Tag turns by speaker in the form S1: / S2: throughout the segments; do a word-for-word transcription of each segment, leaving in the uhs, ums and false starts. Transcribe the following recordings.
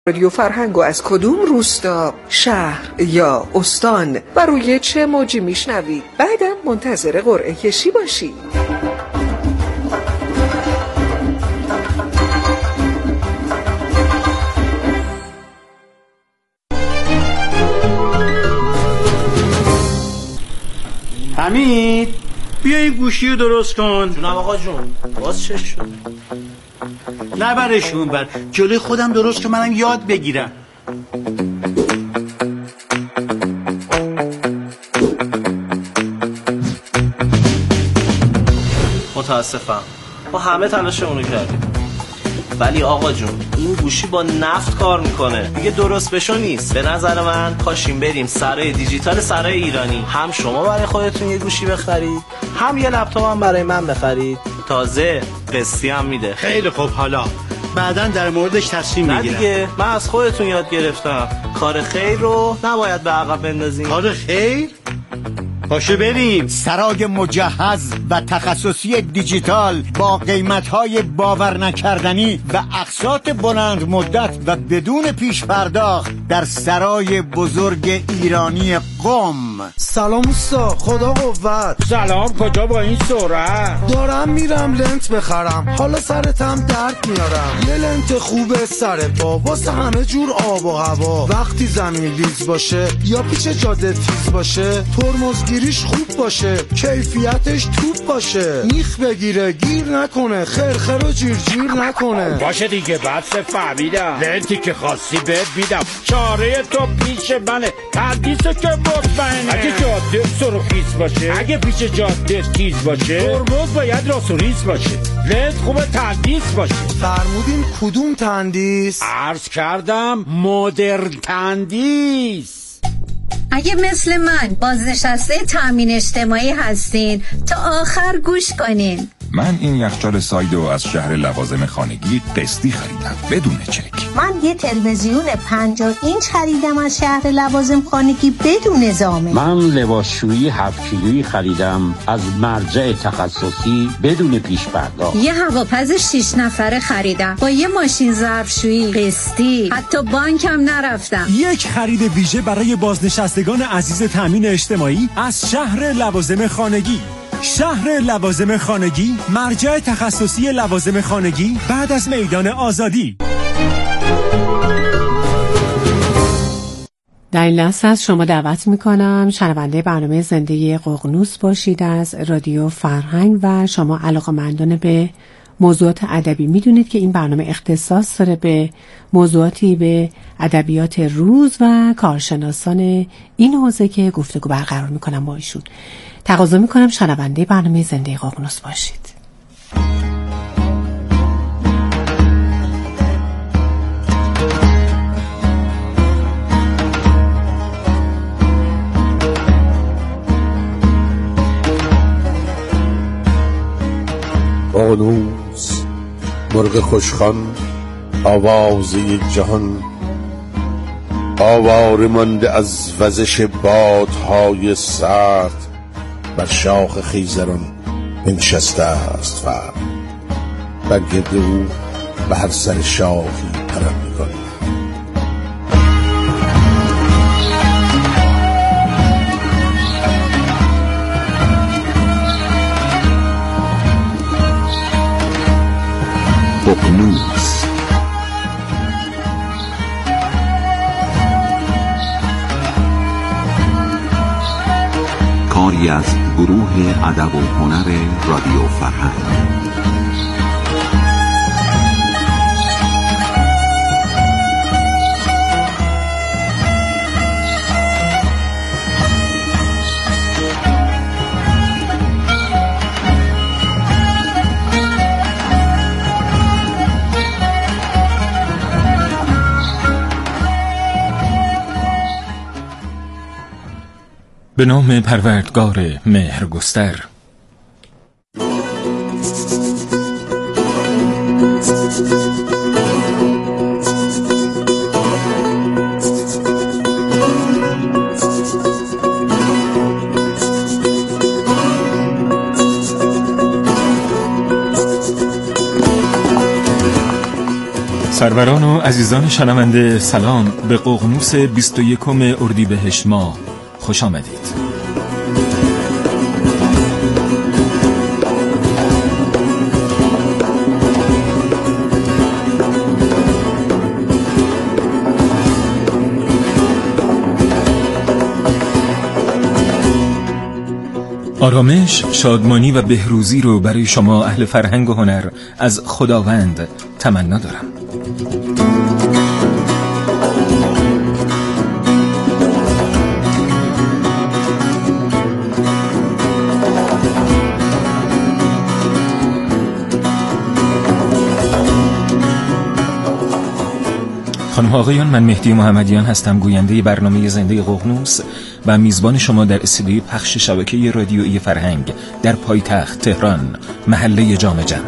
S1: رادیو فرهنگ و از کدوم روستا، شهر یا استان و روی چه موجی میشنوید؟ بعدم منتظر قرعه کشی باشید.
S2: حمید بیا این گوشی رو درست کن.
S3: جونم آقا جون. باز چه شد؟
S2: نبرشون بر جلوی خودم درست که منم یاد بگیرم.
S3: متاسفم ما همه تلاشمونو کردیم، ولی آقا جون این گوشی با نفت کار میکنه دیگه، درست بشو نیست. به نظر من پاشیم بریم سرای دیجیتال سرای ایرانی، هم شما برای خودتون یه گوشی بخرید، هم یه لپتاپ هم برای من بخرید، تازه قسطی هم میده.
S2: خیلی خوب، حالا بعداً در موردش تصمیم میگیرم.
S3: نه دیگه من از خودتون یاد گرفتم کار خیر رو نباید به عقب بندازیم.
S2: کار خیر؟ پاشو بریم.
S4: سرای مجهز و تخصصی دیجیتال با قیمت‌های باور نکردنی و اقساط بلند مدت و بدون پیش پرداخت در سرای بزرگ ایرانی قم.
S5: سلام اوستا، خدا قوت.
S6: سلام، کجا با این سرعت؟
S5: دارم میرم لنت بخرم، حالا سرتم درد میارم. یه لنت خوبه سر پا واسه همه جور آب و هوا، وقتی زمین لیز باشه یا پیچ جاده تیز باشه، ترمزگیریش خوب باشه، کیفیتش توپ باشه، میخ بگیره گیر نکنه، خرخر و جیر جیر نکنه.
S6: باشه دیگه، بس فهمیدم. لنتی که خواستی بهت میدم، چاره تو پیش منه، تندیسو که مطمئنه. اگه جاده سرخیز باشه، اگه پیچ جاده تیز باشه، ترمز باید راست و ریز باشه، لنت خوبه تندیس باشه.
S5: فرمودین کدوم تندیس؟
S6: عرض کردم مدرن تندیس.
S7: اگه مثل من بازنشسته تامین اجتماعی هستین تا آخر گوش کنین.
S8: من این یخچال سایدو از شهر لوازم خانگی قسطی خریدم بدون چک.
S9: من یه تلویزیون پنجاه اینچ خریدم از شهر لوازم خانگی بدون نظامه.
S10: من لباسشویی هفت کیلویی خریدم از مرجع تخصصی بدون پیش پرداخت.
S7: یه هواپز شش نفره خریدم با یه ماشین ظرفشویی قسطی، حتی بانکم نرفتم.
S11: یک خرید ویژه برای بازنشستگان عزیز تامین اجتماعی از شهر لوازم خانگی. شهر لوازم خانگی، مرجع تخصصی لوازم خانگی بعد از میدان آزادی.
S12: در این لحظه از شما دعوت میکنم شنونده برنامه زندگی ققنوس باشید از رادیو فرهنگ و شما علاقه‌مندان به موضوعات ادبی. میدونید که این برنامه اختصاص داره به موضوعاتی به ادبیات روز و کارشناسان این حوزه که گفتگو برقرار میکنم با ایشون. تقاضا میکنم شنونده برنامه زندگی ققنوس باشید.
S13: ققنوس مرغ خوشخوان، آوازه جهان، آواره مانده از وزش بادهای سرد، بر شاخ خیزران بنشسته است فرد، بر گرد او به هر سر شاخی پرم می‌کند.
S8: ققنوس کاری از گروه ادب و هنر رادیو فرهنگ.
S14: به نام پروردگار مهرگستر. سروران و عزیزان شنونده سلام. به ققنوس بیست و یکم اردیبهشت ماه خوش آمدید. آرامش، شادمانی و بهروزی رو برای شما اهل فرهنگ و هنر از خداوند تمنا دارم. خانم آقایان، من مهدی محمدیان هستم، گوینده برنامه زنده ققنوس و میزبان شما در استودیوی پخش شبکه رادیویی فرهنگ در پایتخت تهران، محله جام جم.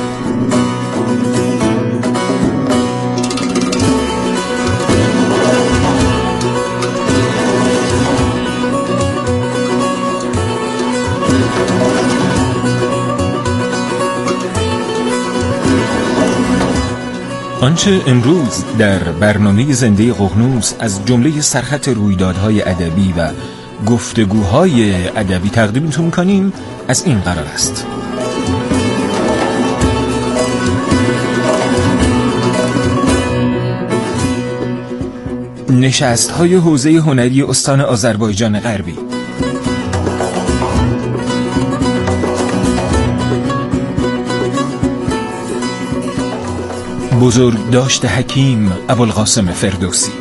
S14: آنچه امروز در برنامه زنده ققنوس از جمله سرخط رویدادهای ادبی و گفتگوهای ادبی تقدیمتون می‌کنیم از این قرار است: نشست‌های حوزه هنری استان آذربایجان غربی، بزرگداشت حکیم ابوالقاسم فردوسی،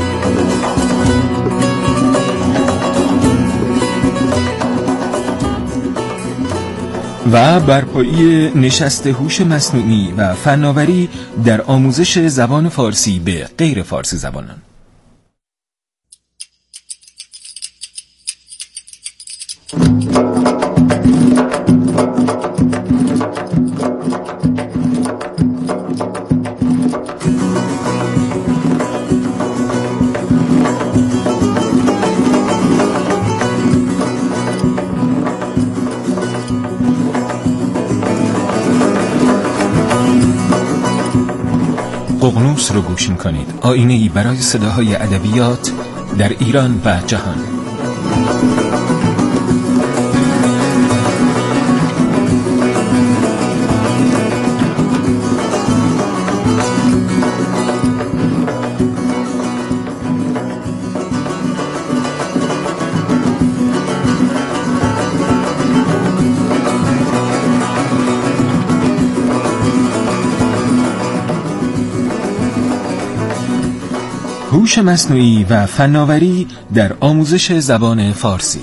S14: و برپایی نشست هوش مصنوعی و فناوری در آموزش زبان فارسی به غیر فارسی زبانان. ققنوس رو گوش می‌کنید، آینه‌ای برای صداهای ادبیات در ایران و جهان. هوش مصنوعی و فناوری در آموزش زبان فارسی.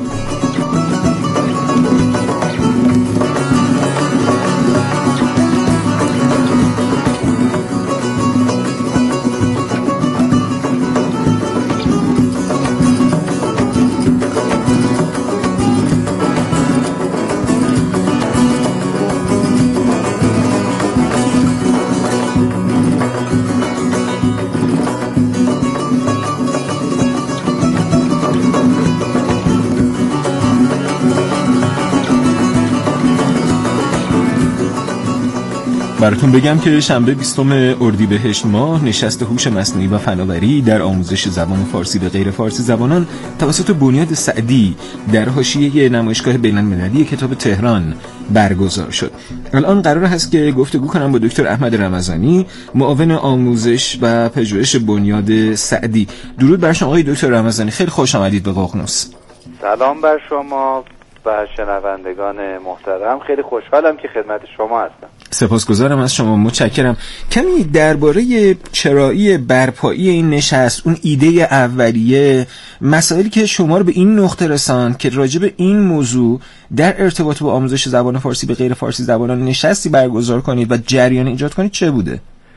S14: براتون بگم که شنبه بیستم اردیبهشت ماه نشست هوش مصنوعی و فناوری در آموزش زبان فارسی به غیر فارسی زبانان توسط بنیاد سعدی در حاشیه نمایشگاه بین‌المللی کتاب تهران برگزار شد. الان قرار هست که گفتگو کنم با دکتر احمد رمضانی، معاون آموزش و پژوهش بنیاد سعدی. درود بر شما آقای دکتر رمضانی، خیلی خوش آمدید به ققنوس.
S15: سلام بر شما و شنوندگان محترم، خیلی خوشحالم که خدمت شما هستم.
S14: سپاسگزارم از شما، متشکرم. کمی درباره چرایی برپایی این نشست، اون ایده اولیه، مسائلی که شما رو به این نقطه رساند که راجع به این موضوع در ارتباط با آموزش زبان فارسی به غیر فارسی زبانان نشستی برگزار کنید و جریان ایجاد کنید، چه بوده؟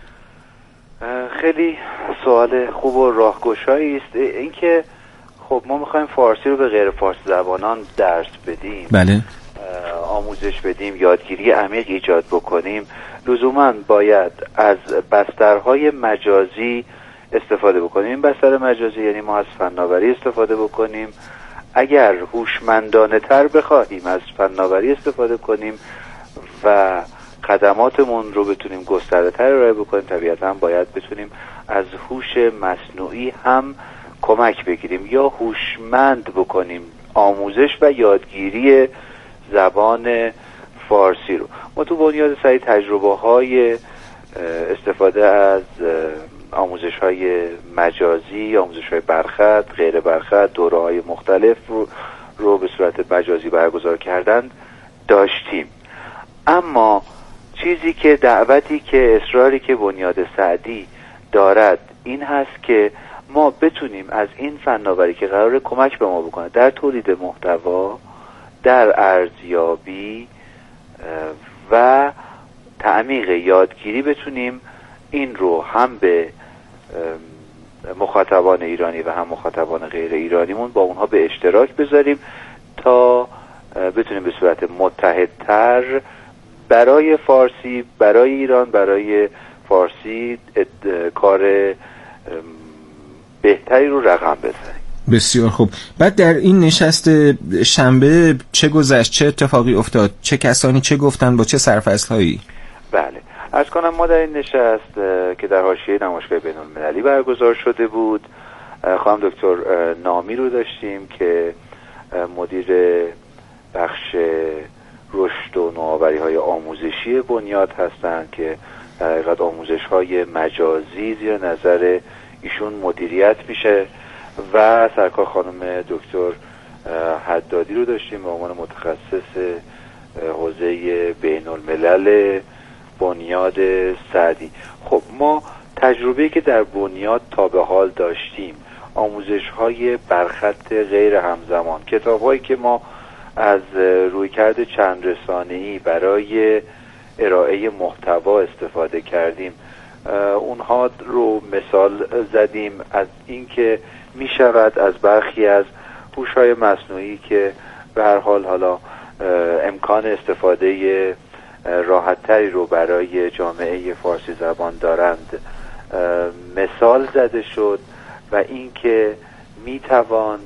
S15: خیلی سوال خوب و راهگشایی است. اینکه خب ما میخوایم فارسی رو به غیر فارسی زبانان درس بدیم،
S14: بله،
S15: آموزش بدیم، یادگیری عمیق ایجاد بکنیم، لزوما باید از بسترهای مجازی استفاده بکنیم. این بستر مجازی یعنی ما از فناوری استفاده بکنیم، اگر هوشمندانه تر بخواهیم از فناوری استفاده کنیم و خدماتمون رو بتونیم گسترده‌تر ارائه بکنیم، طبیعتاً باید بتونیم از هوش مصنوعی هم کمک بگیریم یا هوشمند بکنیم آموزش و یادگیری زبان فارسی رو. ما تو بنیاد سعی تجربه‌های استفاده از آموزش‌های مجازی، آموزش‌های برخط، غیر برخط، دوره‌های مختلف رو, رو به صورت مجازی برگزار کردن داشتیم. اما چیزی که دعوتی که اصراری که بنیاد سعدی دارد این هست که ما بتونیم از این فناوری که قراره کمک به ما بکنه در تولید محتوا، در ارزیابی و تعمیق یادگیری، بتونیم این رو هم به مخاطبان ایرانی و هم مخاطبان غیر ایرانیمون با اونها به اشتراک بذاریم تا بتونیم به صورت متحدتر برای فارسی، برای ایران، برای فارسی کار بهتری رو رقم بزنیم.
S14: بسیار خوب. بعد در این نشست شنبه چه گذشت؟ چه اتفاقی افتاد؟ چه کسانی چه گفتن؟ با چه سرفصل‌هایی؟
S15: بله، عرض کنم ما در این نشست که در حاشیه نمایشگاه بین‌المللی برگزار شده بود، خانم دکتر نامی رو داشتیم که مدیر بخش رشد و نوآوری‌های آموزشی بنیاد هستند که در حقیقت آموزش‌های مجازی زیر نظر ایشون مدیریت میشه، و سرکار خانم دکتر حدادی رو داشتیم به عنوان متخصص حوزه بین الملل بنیاد سعدی. خب ما تجربه‌ای که در بنیاد تا به حال داشتیم، آموزش‌های برخط غیر همزمان، کتاب‌هایی که ما از رویکرد چند رسانه‌ای برای ارائه محتوا استفاده کردیم، اونها رو مثال زدیم از اینکه می شود از برخی از هوش‌های مصنوعی که به هر حال حالا امکان استفاده راحت‌تری رو برای جامعه فارسی زبان دارند مثال زده شد، و اینکه می توان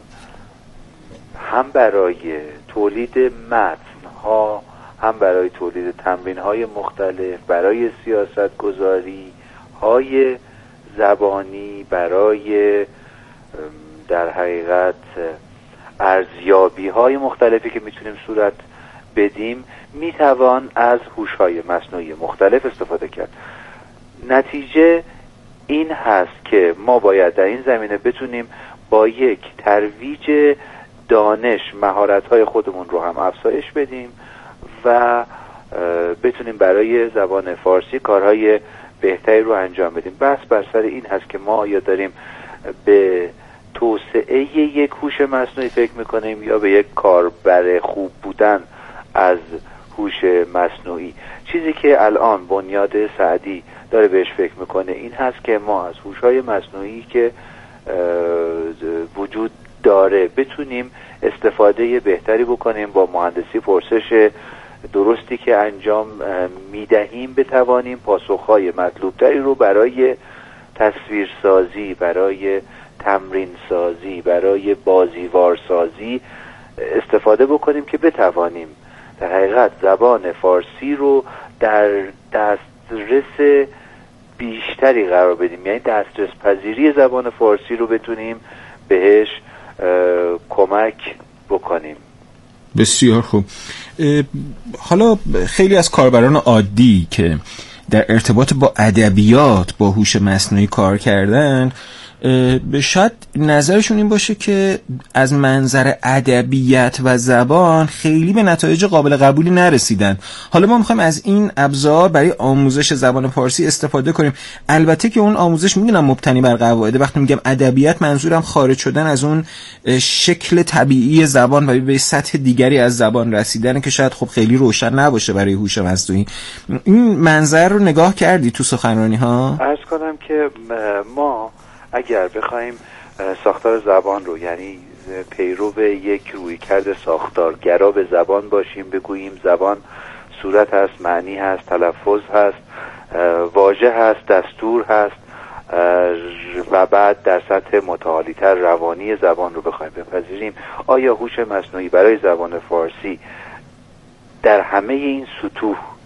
S15: هم برای تولید متن‌ها، هم برای تولید تمرین‌های مختلف، برای سیاست‌گذاری های زبانی، برای در حقیقت ارزیابی های مختلفی که میتونیم صورت بدیم، میتوان از هوش های مصنوعی مختلف استفاده کرد. نتیجه این هست که ما باید در این زمینه بتونیم با یک ترویج دانش مهارت های خودمون رو هم افزایش بدیم و بتونیم برای زبان فارسی کارهای بهتری رو انجام بدیم. بس بر سر این هست که ما یا داریم به توسعه یک هوش مصنوعی فکر میکنیم یا به یک کاربر خوب بودن از هوش مصنوعی. چیزی که الان بنیاد سعدی داره بهش فکر میکنه این هست که ما از هوش‌های مصنوعی که وجود داره بتونیم استفاده بهتری بکنیم، با مهندسی پرسش درستی که انجام میدهیم بتوانیم پاسخهای مطلوبتری رو برای تصویرسازی، برای تمرینسازی، برای بازیوارسازی استفاده بکنیم که بتوانیم در حقیقت زبان فارسی رو در دسترس بیشتری قرار بدیم، یعنی دسترس پذیری زبان فارسی رو بتونیم بهش کمک بکنیم.
S14: بسیار خوب. حالا خیلی از کاربران عادی که در ارتباط با ادبیات با هوش مصنوعی کار کردن، به شاید نظرشون این باشه که از منظر ادبیات و زبان خیلی به نتایج قابل قبولی نرسیدن. حالا ما میخوایم از این ابزار برای آموزش زبان فارسی استفاده کنیم. البته که اون آموزش میدونم مبتنی بر قواعد. وقتی میگم ادبیات منظورم خارج شدن از اون شکل طبیعی زبان و به سطح دیگری از زبان رسیدن که شاید خب خیلی روشن نباشه برای هوش مصنوعی. این منظر رو نگاه کردی تو سخنرانی ها؟
S15: عرض کنم که ما اگر بخوایم ساختار زبان رو، یعنی پیرو یک رویکرد ساختارگرا به زبان باشیم، بگوییم زبان صورت هست، معنی هست، تلفظ هست، واژه هست، دستور هست و بعد در سطح متعالی‌تر روانی زبان رو بخوایم بپذیریم، آیا هوش مصنوعی برای زبان فارسی در همه این سطوح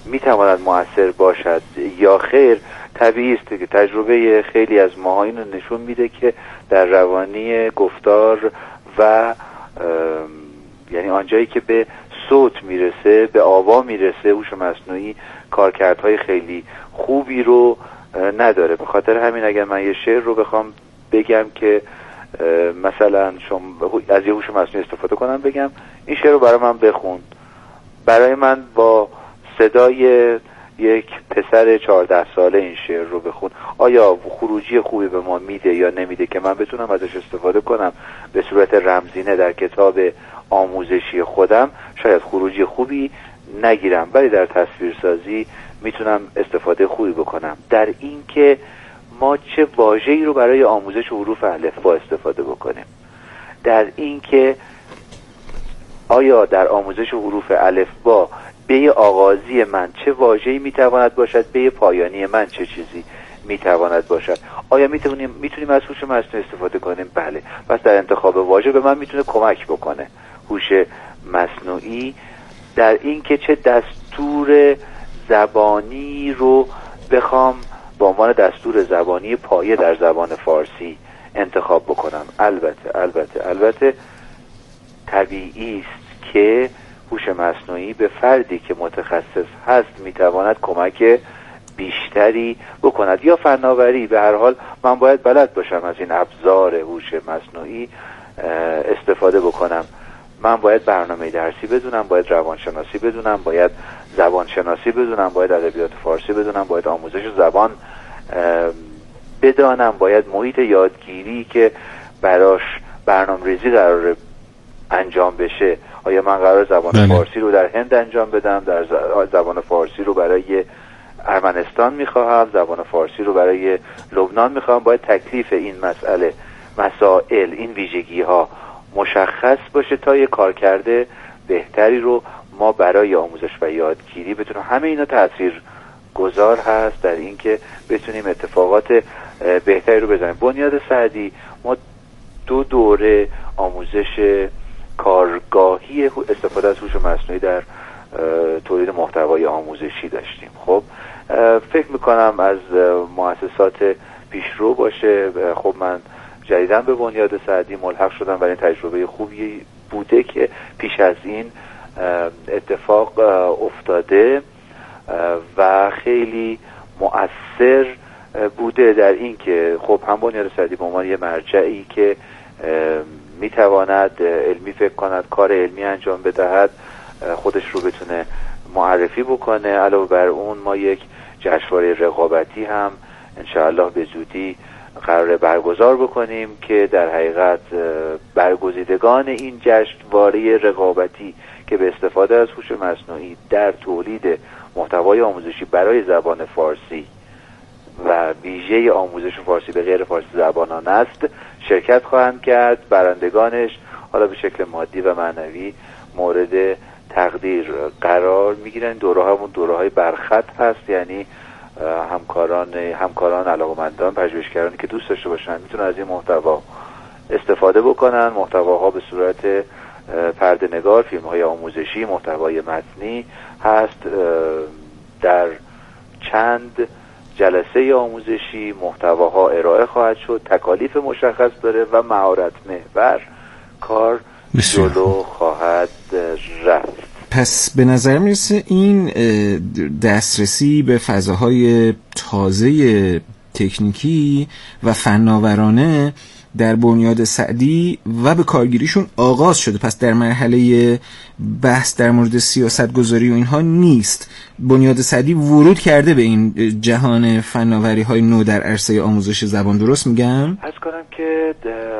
S15: میتواند مؤثر باشد یا خیر، طبیعی است که تجربه خیلی از ماها اینو نشون میده که در روانی گفتار و یعنی آنجایی که به صوت میرسه، به آوا میرسه، هوش مصنوعی کارکردهای خیلی خوبی رو نداره. به خاطر همین اگر من یه شعر رو بخوام بگم که مثلا شما از یه هوش مصنوعی استفاده کنم، بگم این شعر رو برای من بخون، برای من با صدای یک پسر چهارده ساله این شعر رو بخون، آیا خروجی خوبی به ما میده یا نمیده که من بتونم ازش استفاده کنم به صورت رمزینه در کتاب آموزشی خودم؟ شاید خروجی خوبی نگیرم، ولی در تصویرسازی میتونم استفاده خوبی بکنم. در این که ما چه واژه‌ای رو برای آموزش حروف الفبا استفاده بکنیم، در این که آیا در آموزش حروف الفبا به آغازی من چه واژه‌ای میتواند باشد، به پایانی من چه چیزی میتواند باشد. آیا میتونیم میتونیم از هوش مصنوعی استفاده کنیم؟ بله. پس در انتخاب واژه به من میتونه کمک بکنه هوش مصنوعی، در این که چه دستور زبانی رو بخوام به عنوان دستور زبانی پایه در زبان فارسی انتخاب بکنم. البته البته البته طبیعی است که هوش مصنوعی به فردی که متخصص هست میتواند کمک بیشتری بکند، یا فناوری. به هر حال من باید بلد باشم از این ابزار هوش مصنوعی استفاده بکنم. من باید برنامه درسی بدونم، باید روانشناسی بدونم، باید زبانشناسی بدونم، باید ادبیات فارسی بدونم، باید آموزش زبان بدانم، باید محیط یادگیری که براش برنامه‌ریزی قرار انجام بشه. آیا من قرار زبان بله. فارسی رو در هند انجام بدم، در زبان فارسی رو برای ارمنستان میخواهم، زبان فارسی رو برای لبنان میخواهم. باید تکلیف این مسئله، مسائل، این ویژگی ها مشخص باشه تا یه کارکرد بهتری رو ما برای آموزش و یادگیری بتونیم. همه اینا تأثیر گذار هست در این که بتونیم اتفاقات بهتری رو بزنیم. بنیاد سعدی ما دو دوره آموزش کارگاهی استفاده از هوش مصنوعی در تولید محتوای آموزشی داشتیم. خب فکر میکنم از مؤسسات پیشرو باشه. خب من جدیداً به بنیاد سعدی ملحق شدم و این تجربه خوبی بوده که پیش از این اتفاق افتاده و خیلی مؤثر بوده در این که خب هم بنیاد سعدی به عنوان یه مرجعی که میتواند علمی فکر کند، کار علمی انجام بدهد، خودش رو بتونه معرفی بکنه. علاوه بر اون ما یک جشنواره رقابتی هم انشاءالله به زودی قرار برگزار بکنیم که در حقیقت برگزیدگان این جشنواره رقابتی که به استفاده از هوش مصنوعی در تولید محتوای آموزشی برای زبان فارسی و ویژه آموزش فارسی به غیر فارسی زبانان است شرکت خواهند کرد. برندگانش حالا به شکل مادی و معنوی مورد تقدیر قرار میگیرن. دوره همون دوره های برخط هست، یعنی همکاران همکاران علاقه‌مندان، پژوهشگرانی که دوست داشته باشن میتونن از این محتوا استفاده بکنن. محتواها به صورت پرده‌نگار، فیلم‌های آموزشی، محتوای متنی هست. در چند جلسه آموزشی محتواها ارائه خواهد شد، تکالیف مشخص داره و مهارت محور کار جلو خواهد رفت.
S14: پس به نظر میرسه این دسترسی به فضاهای تازه تکنیکی و فناورانه در بنیاد سعدی و به کارگیریشون آغاز شده. پس در مرحله بحث در مورد سیاست گذاری و اینها نیست. بنیاد سعدی ورود کرده به این جهان فناوری های نو در عرصه آموزش زبان. درست میگم؟
S15: عرض کنم که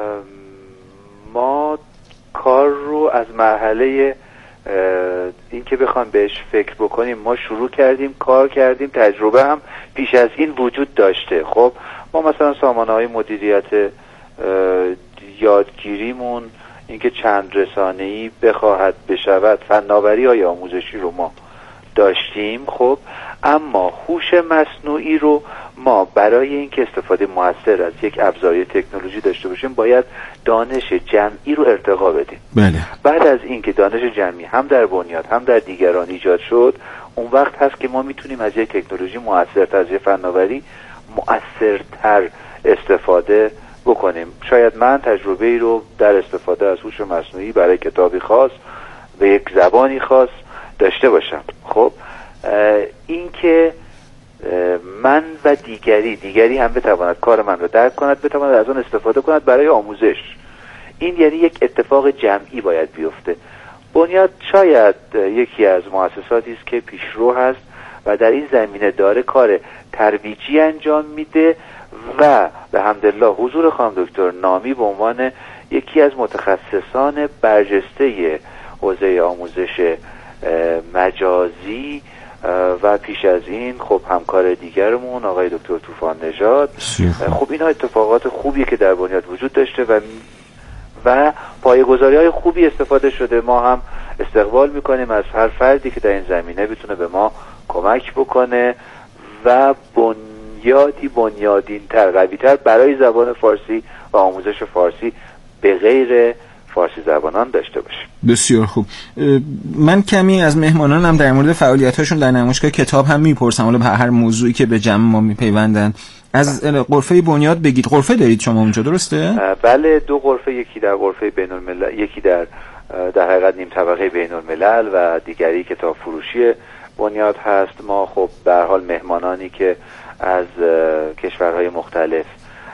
S15: ما کار رو از مرحله این که بخوام بهش فکر بکنیم ما شروع کردیم، کار کردیم، تجربه هم پیش از این وجود داشته. خب ما مثلا سامانه های مدیریت یادگیریمون اینکه چند رسانه‌ای بخواهد بشود، فناوری های آموزشی رو ما داشتیم. خب اما هوش مصنوعی رو ما برای اینکه استفاده موثر از یک ابزار تکنولوژی داشته باشیم باید دانش جمعی رو ارتقا بدیم.
S14: بله.
S15: بعد از اینکه دانش جمعی هم در بنیاد هم در دیگران ایجاد شد، اون وقت هست که ما میتونیم از یک تکنولوژی مؤثرتر، از یک فناوری مؤثرتر استفاده بکنیم. شاید من تجربه ای رو در استفاده از هوش مصنوعی برای کتابی خاص به یک زبانی خاص داشته باشم. خب این که من و دیگری دیگری هم بتواند کار من رو درک کند، بتواند از آن استفاده کند برای آموزش، این یعنی یک اتفاق جمعی باید بیفته. بنیاد شاید یکی از مؤسساتی است که پیشرو هست و در این زمینه داره کار ترویجی انجام میده و به حمدالله حضور خانم دکتر نامی به عنوان یکی از متخصصان برجسته حوزه آموزش مجازی و پیش از این خب همکار دیگرمون آقای دکتر طوفان نژاد، خب اینا اتفاقات خوبیه که در بنیاد وجود داشته و و پایه‌گذاری‌های خوبی استفاده شده. ما هم استقبال میکنیم از هر فردی که در این زمینه بتونه به ما کمک بکنه و بنیادی بنیادین‌تر، قوی‌تر برای زبان فارسی و آموزش فارسی به غیر فارسی زبانان داشته باشیم.
S14: بسیار خوب. من کمی از مهمانانم در مورد فعالیت‌هاشون در نمایشگاه کتاب هم میپرسم، حالا به هر موضوعی که به جمع ما میپیوندن. از غرفه بنیاد بگید. غرفه دارید شما اونجا، درسته؟
S15: بله، دو غرفه، یکی در غرفه بین الملل، یکی در در حقیقت نیم طبقه بین الملل و دیگری کتاب فروشی بنیاد هست. ما خب به هر حال مهمانانی که از کشورهای مختلف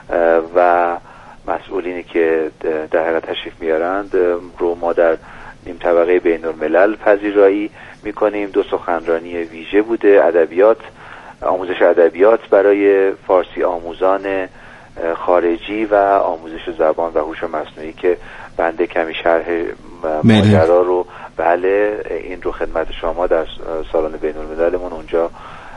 S15: و مسئولینی که در حقیقت تشریف میارند رو ما در نیم طبقه بین الملل پذیرایی میکنیم. دو سخنرانی ویژه بوده، ادبیات، آموزش ادبیات برای فارسی آموزان خارجی و آموزش زبان و هوش مصنوعی که بنده کمی شرح ماجرا رو بله این رو خدمت شما در سالن بین المللمون اونجا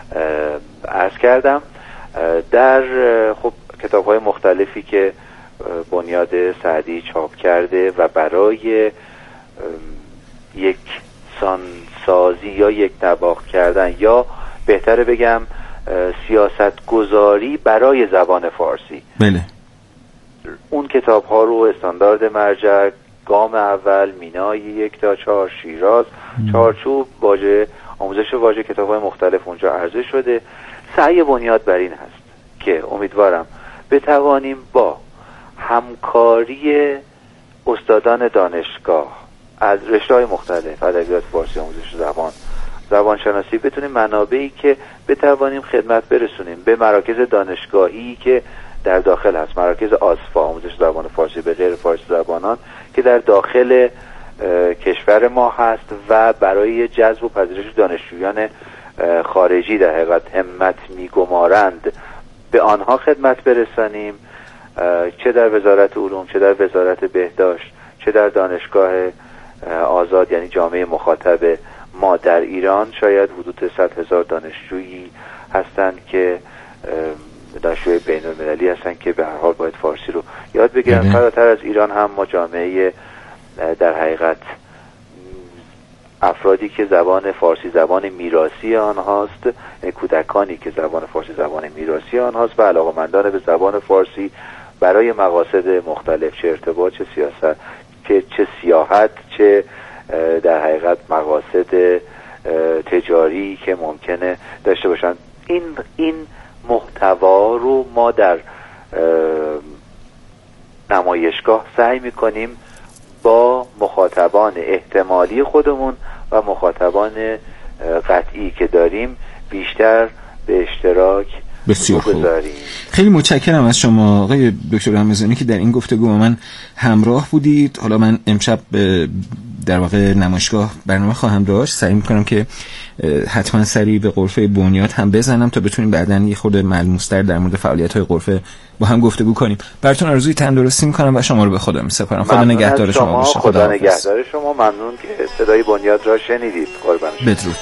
S15: عرض کردم. در خب کتاب‌های مختلفی که بنیاد سعدی چاپ کرده و برای یک سانسازی یا یک نواخت کردن یا بهتره بگم سیاست گذاری برای زبان فارسی،
S14: بله،
S15: اون کتاب ها رو استاندارد مرجع، گام اول، مینای یک تا چهار، شیراز، چارچوب، واژه، آموزش واژه، کتاب های مختلف اونجا عرضه شده. سعی بنیاد بر این هست که امیدوارم بتوانیم با همکاری استادان دانشگاه از رشته‌های مختلف، ادبیات فارسی، آموزش زبان، زبانشناسی، بتونیم منابعی که بتوانیم خدمت برسونیم به مراکز دانشگاهی که در داخل هست، مراکز آسفا، آموزش زبان فارسی به غیر فارسی زبانان که در داخل کشور ما هست و برای جذب و پذیرش دانشجویان خارجی در حقیقت همت میگمارند به آنها خدمت برسانیم، چه در وزارت علوم، چه در وزارت بهداشت، چه در دانشگاه آزاد، یعنی جامعه مخاطب ما در ایران. شاید حدود صد هزار دانشجویی هستند که دانشجوی بین المللی هستند که به هر حال باید فارسی رو یاد بگیرن. فراتر از ایران هم ما جامعه در حقیقت افرادی که زبان فارسی زبان میراثی آنهاست، کودکانی که زبان فارسی زبان میراثی آنهاست و علاقه‌مندان به زبان فارسی برای مقاصد مختلف، چه ارتباط، چه سیاست، چه چه سیاحت، چه در حقیقت مقاصد تجاری که ممکنه داشته باشن. این این محتوا رو ما در نمایشگاه سعی میکنیم با مخاطبان احتمالی خودمون و مخاطبان قطعی که داریم بیشتر به اشتراک
S14: بسیار خوب. خیلی متشکرم از شما آقای دکتر رمضانی که در این گفتگو با من همراه بودید. حالا من امشب در واقع نمایشگاه برنامه خواهم داشت، سعی میکنم که حتما سری به غرفه بنیاد هم بزنم تا بتونیم بعداً یه خورده ملموس‌تر در مورد فعالیت‌های غرفه با هم گفتگو کنیم. براتون آرزوی تندرستی میکنم و شما رو به خدا میسپارم. خدا نگهدار شما باشه.
S15: خدا نگهدار شما. ممنون که صدای بنیاد را شنیدید. قربان شما.
S14: بدرود.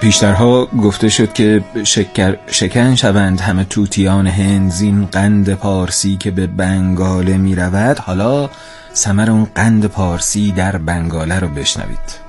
S14: پیشترها گفته شد که شکر شکن شوند همه طوطیان هند زین قند پارسی که به بنگاله می رود. حالا ثمر اون قند پارسی در بنگاله رو بشنوید.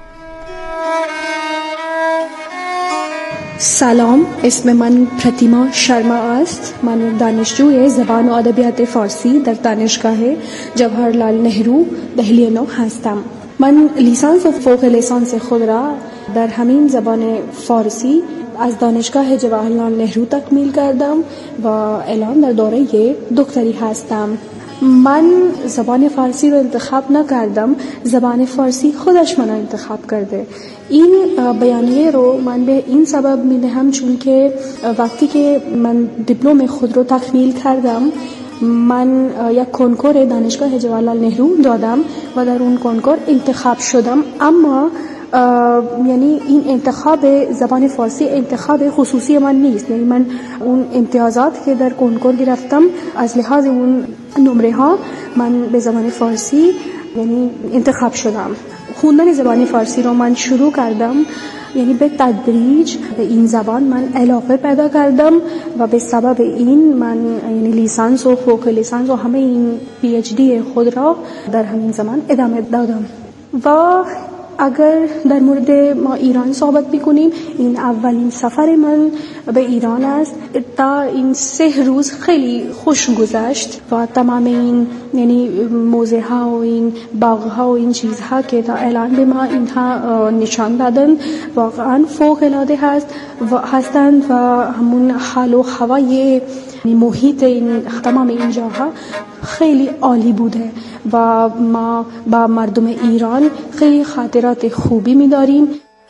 S16: سلام، اسم من پرتیما شرما است. من دانشجوی زبان و ادبیات فارسی در دانشگاه جواهرلال نهرو دهلی نو هستم. من لیسانس و فوق لیسانس خود را در همین زبان فارسی از دانشگاه جواهرلال نهرو تکمیل کردم و الان در دوره دکتری هستم. من زبان فارسی رو انتخاب نکردم، زبان فارسی خودش من انتخاب کرده. این بیانیه رو من به این سبب می دهم چون که وقتی که من دیپلم خود رو تکمیل کردم، من یک کنکور دانشگاه جواهرلال نهرو دادم و در اون کنکور انتخاب شدم. اما یعنی این انتخاب زبان فارسی انتخاب خصوصی من نیست، یعنی من اون امتیازات که در کنکور گرفتم از لحاظ اون نمره ها من به زبان فارسی یعنی انتخاب شدم. خوندن زبان فارسی رو من شروع کردم، یعنی به تدریج به این زبان من علاقه پیدا کردم و به سبب این من یعنی لیسانس و فوق لیسانس و همه این پی اچ دی خود را در همین زمان ادامه دادم. و اگر در مورد ما ایران صحبت بکنیم، این اولین سفر من به ایران است. تا این سه روز خیلی خوش گذشت و تمام این یعنی موزه ها و این باغ ها و این چیزها که تا الان به ما اینها نشان دادن واقعا فوق العاده هست و هستند و همون حال و هوای محیط این تمام این جاها خیلی عالی بوده و ما با مردم ایران خیلی خاطرات خوبی می داریم.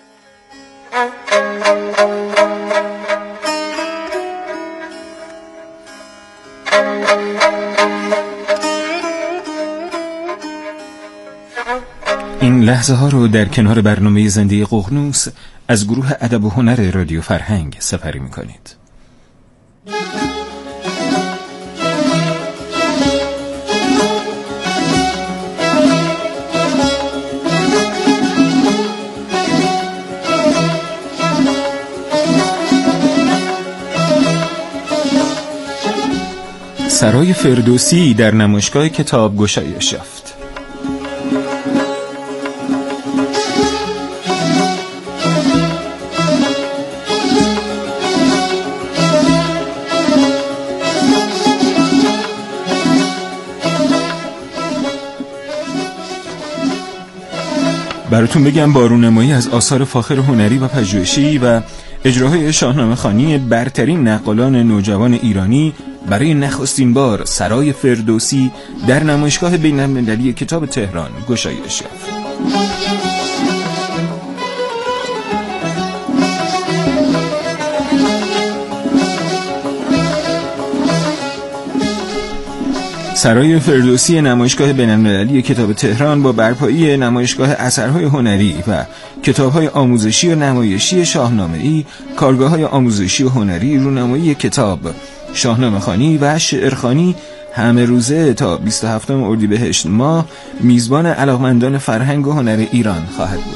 S14: این لحظه ها رو در کنار برنامه زنده ققنوس از گروه ادب و هنر رادیو فرهنگ سپری می کنید. سرای فردوسی در نمایشگاه کتاب گشایش یافت. براتون بگم بارونمایی از آثار فاخر هنری و پژوهشی و اجراهای شاهنامه خوانی برترین نقالان نوجوان ایرانی برای نخستین بار سرای فردوسی در نمایشگاه بین‌المللی کتاب تهران گشایش یافت. سرای فردوسی نمایشگاه بین‌المللی کتاب تهران با برپایی نمایشگاه اثرهای هنری و کتاب‌های آموزشی و نمایشی شاهنامه‌ای، کارگاه‌های آموزشی و هنری، رونمایی کتاب، شاهنامه خوانی و شعرخوانی همه روزه تا بیست و هفتم اردیبهشت ماه میزبان علاقمندان فرهنگ و هنر ایران خواهد بود.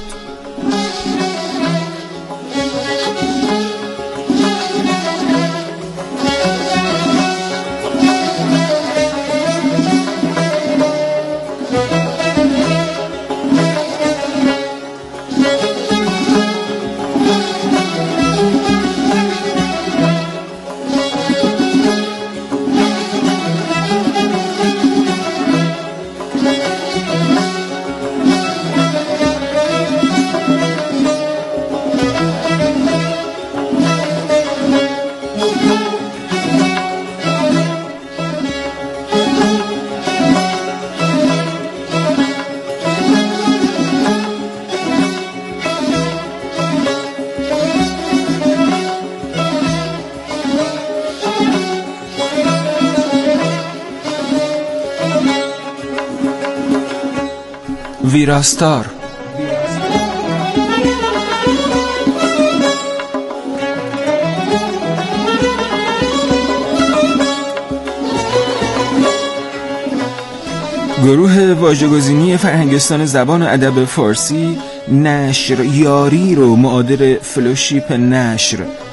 S14: ویراستار گروه واژه‌گزینی فرهنگستان زبان و ادب فارسی نشر یاری رو معادل فلوشیپ نشر